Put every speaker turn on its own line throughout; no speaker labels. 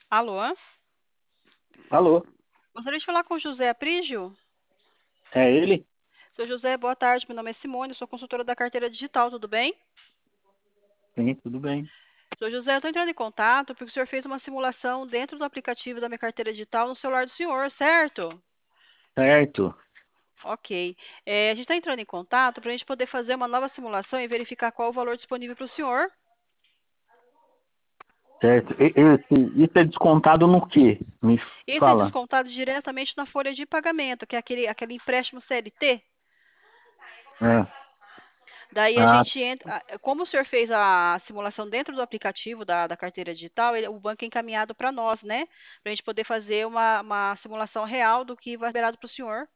Alô?
Alô,
Gostaria de falar com o José Aprígio?
é ele?
Seu José, boa tarde. Meu nome é Simone, sou consultora da carteira digital, tudo bem?
Sim, tudo bem.
Seu José, eu estou entrando em contato porque o senhor fez uma simulação dentro do aplicativo da minha carteira digital no celular do senhor, certo?
Certo,
Ok. A gente está entrando em contato para a gente poder fazer uma nova simulação e verificar qual o valor disponível para o senhor.
certo. Isso é descontado no quê? Me
Esse é
fala.
descontado diretamente na folha de pagamento, que é aquele empréstimo CLT.
É.
Daí a
Ah,
gente entra. Como o senhor fez a simulação dentro do aplicativo da carteira digital, o banco é encaminhado para nós, né? Para a gente poder fazer uma simulação real do que vai ser liberado para o senhor.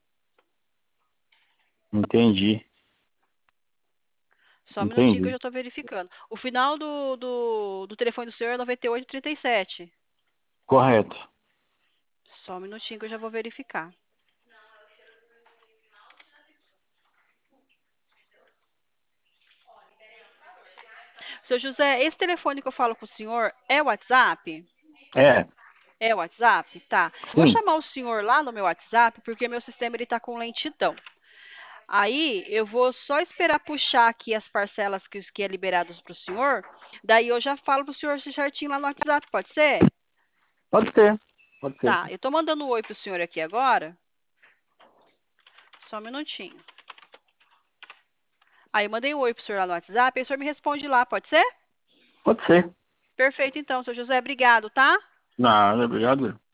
entendi,
Só um minutinho que eu
entendi.
já estou verificando. O final do telefone do senhor é 9837.
Correto.
Só um minutinho que eu já vou verificar. Seu José, esse telefone que eu falo com o senhor é o WhatsApp?
É,
É o WhatsApp? Tá. Vou
sim,
chamar o senhor lá no meu WhatsApp, porque meu sistema ele está com lentidão. Aí eu vou só esperar puxar aqui as parcelas que é liberadas para o senhor. Daí eu já falo para o senhor certinho lá no WhatsApp, pode ser?
pode ser, pode ser.
Tá, eu estou mandando um oi para o senhor aqui agora. Só um minutinho. Aí eu mandei um oi para o senhor lá no WhatsApp, aí o senhor me responde lá, pode ser?
Pode ser.
Perfeito então, seu José, obrigado, tá?
Nada, obrigado.